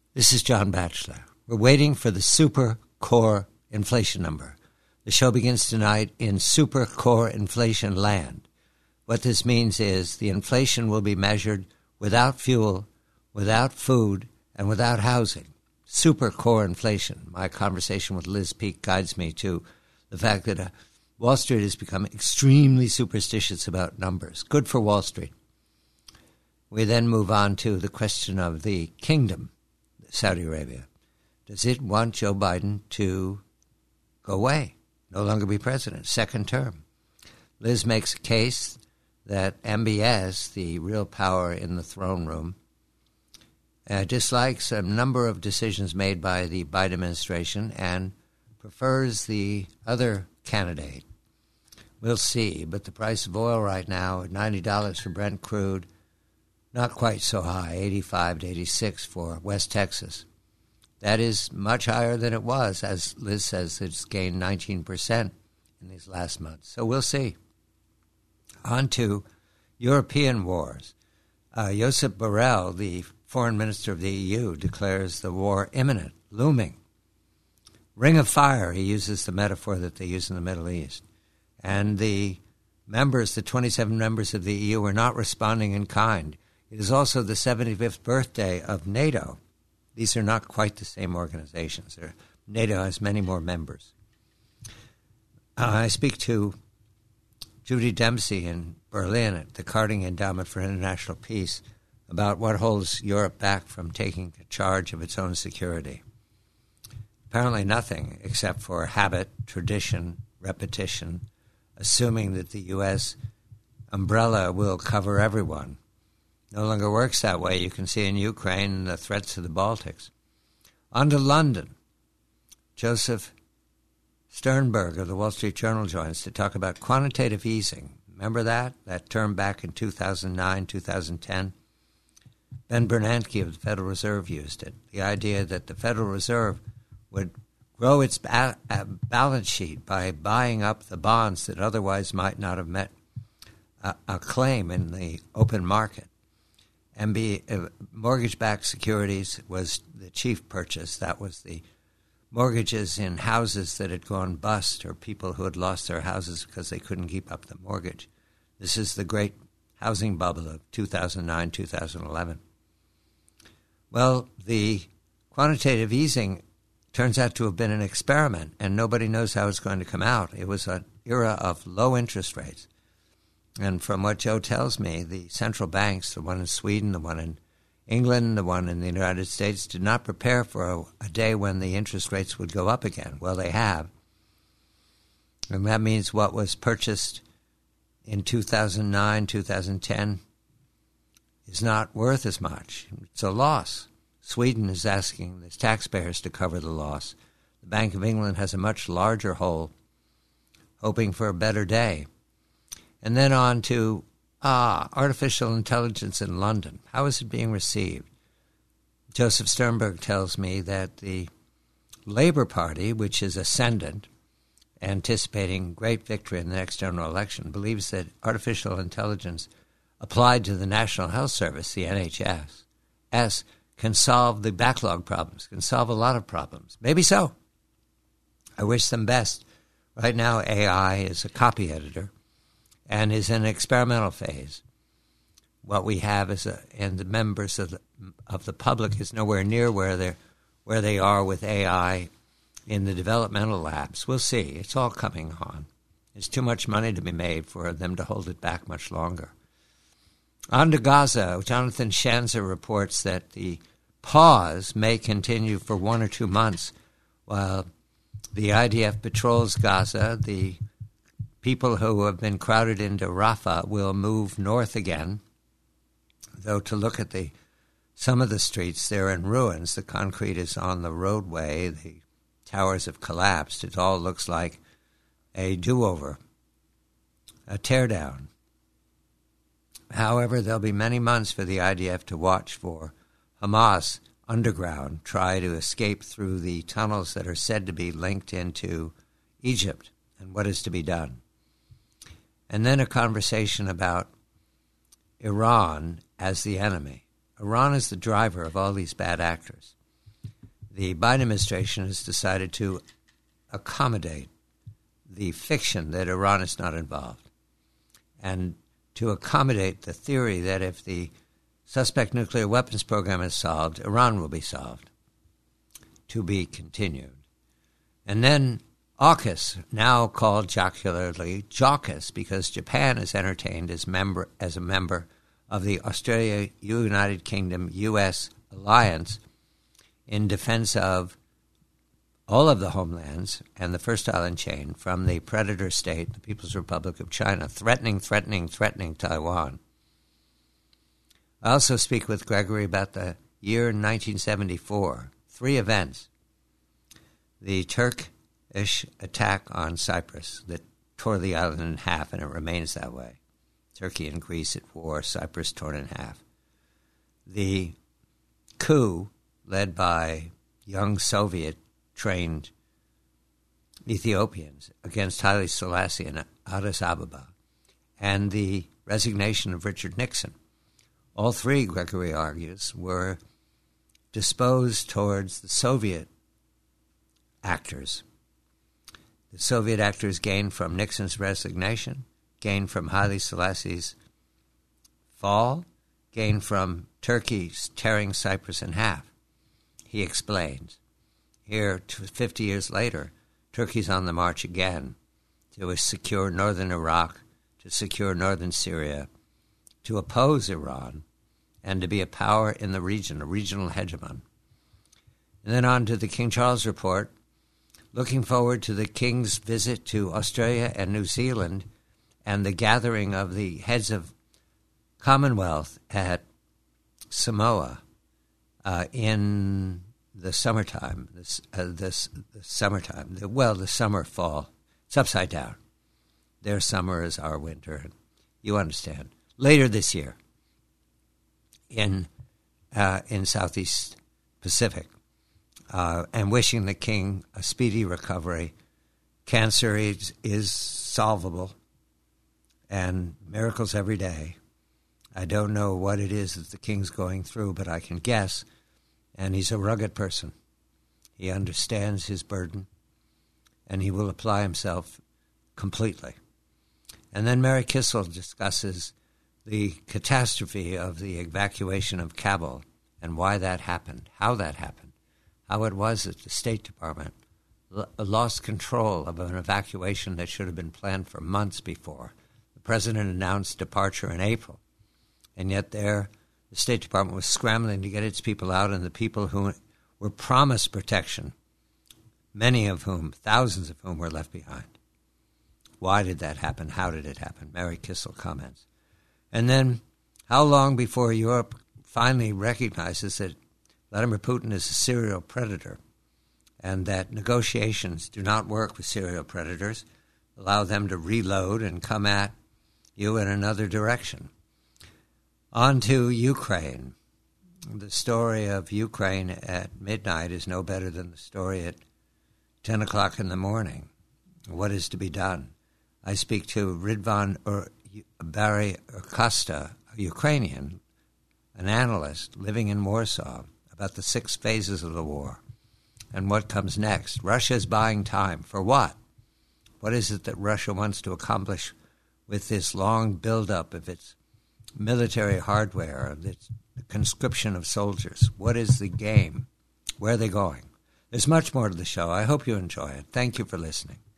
This is John Batchelor. We're waiting for the super core inflation number. The show begins tonight in super core inflation land. What this means is the inflation will be measured without fuel, without food, and without housing. Super core inflation. My conversation with Liz Peek guides me to the fact that Wall Street has become extremely superstitious about numbers. Good for Wall Street. We then move on to the question of the kingdom, Saudi Arabia. Does it want Joe Biden to go away, no longer be president, second term? Liz makes a case that MBS, the real power in the throne room, dislikes a number of decisions made by the Biden administration and prefers the other candidate. We'll see, but the price of oil right now at $90 for Brent crude, not quite so high, 85 to 86 for West Texas. That is much higher than it was. As Liz says, it's gained 19% in these last months. So we'll see. On to European wars. Josep Borrell, the foreign minister of the EU, declares the war imminent, looming. Ring of fire, he uses the metaphor that they use in the Middle East. And the 27 members of the EU, are not responding in kind. It is also the 75th birthday of NATO. These are not quite the same organizations. NATO has many more members. I speak to Judy Dempsey in Berlin at the Carting Endowment for International Peace about what holds Europe back from taking charge of its own security. Apparently nothing except for habit, tradition, repetition, assuming that the U.S. umbrella will cover everyone. No longer works that way. You can see in Ukraine and the threats to the Baltics. On to London. Joseph Sternberg of the Wall Street Journal joins to talk about quantitative easing. Remember that term back in 2009, 2010? Ben Bernanke of the Federal Reserve used it. The idea that the Federal Reserve would grow its balance sheet by buying up the bonds that otherwise might not have met a claim in the open market. Mortgage-backed securities was the chief purchase. That was the mortgages in houses that had gone bust or people who had lost their houses because they couldn't keep up the mortgage. This is the great housing bubble of 2009, 2011. Well, the quantitative easing turns out to have been an experiment, and nobody knows how it's going to come out. It was an era of low interest rates. And from what Joe tells me, the central banks, the one in Sweden, the one in England, the one in the United States, did not prepare for a day when the interest rates would go up again. Well, they have. And that means what was purchased in 2009, 2010 is not worth as much. It's a loss. Sweden is asking the taxpayers to cover the loss. The Bank of England has a much larger hole, hoping for a better day. And then on to artificial intelligence in London. How is it being received? Joseph Sternberg tells me that the Labour Party, which is ascendant, anticipating great victory in the next general election, believes that artificial intelligence applied to the National Health Service, the NHS, can solve the backlog problems, can solve a lot of problems. Maybe so. I wish them best. Right now, AI is a copy editor and is in an experimental phase. What we have is and the members of the public is nowhere near where they are with AI in the developmental labs. We'll see. It's all coming on. There's too much money to be made for them to hold it back much longer. On to Gaza. Jonathan Schanzer reports that the pause may continue for 1 or 2 months while the IDF patrols Gaza. The people who have been crowded into Rafah will move north again, though to look at some of the streets, they're in ruins. The concrete is on the roadway. The towers have collapsed. It all looks like a do-over, a teardown. However, there'll be many months for the IDF to watch for Hamas underground try to escape through the tunnels that are said to be linked into Egypt and what is to be done. And then a conversation about Iran as the enemy. Iran is the driver of all these bad actors. the Biden administration has decided to accommodate the fiction that Iran is not involved, and to accommodate the theory that if the suspect nuclear weapons program is solved, Iran will be solved, to be continued. And then AUKUS, now called jocularly JAUKUS, because Japan is entertained as a member of the Australia-United Kingdom-U.S. alliance in defense of all of the homelands and the first island chain from the predator state, the People's Republic of China, threatening Taiwan. I also speak with Gregory about the year 1974, 3 events. The Turkish attack on Cyprus that tore the island in half, and it remains that way. Turkey and Greece at war, Cyprus torn in half. The coup led by young Soviet-trained Ethiopians against Haile Selassie in Addis Ababa, and the resignation of Richard Nixon. All 3, Gregory argues, were disposed towards the Soviet actors. The Soviet actors gained from Nixon's resignation, gained from Haile Selassie's fall, gained from Turkey tearing Cyprus in half. He explains. Here, 50 years later, Turkey's on the march again to secure northern Iraq, to secure northern Syria, to oppose Iran, and to be a power in the region, a regional hegemon. And then on to the King Charles Report, looking forward to the King's visit to Australia and New Zealand and the gathering of the heads of Commonwealth at Samoa in the summertime, the summer, fall. It's upside down. Their summer is our winter. You understand. Later this year in Southeast Pacific, and wishing the King a speedy recovery. Cancer is solvable, and miracles every day. I don't know what it is that the King's going through, but I can guess, and he's a rugged person. He understands his burden, and he will apply himself completely. And then Mary Kissel discusses the catastrophe of the evacuation of Kabul and why that happened, how it was that the State Department lost control of an evacuation that should have been planned for months before. The president announced departure in April, and yet the State Department was scrambling to get its people out, and the people who were promised protection, many of whom, thousands of whom, were left behind. Why did that happen? How did it happen? Mary Kissel comments. And then, how long before Europe finally recognizes that Vladimir Putin is a serial predator and that negotiations do not work with serial predators, allow them to reload and come at you in another direction? On to Ukraine. The story of Ukraine at midnight is no better than the story at 10 o'clock in the morning. What is to be done? I speak to Ridvan Barry Urkasta, a Ukrainian, an analyst living in Warsaw, about the 6 phases of the war and what comes next. Russia is buying time. For what? What is it that Russia wants to accomplish with this long buildup of its military hardware, of its conscription of soldiers? What is the game? Where are they going? There's much more to the show. I hope you enjoy it. Thank you for listening.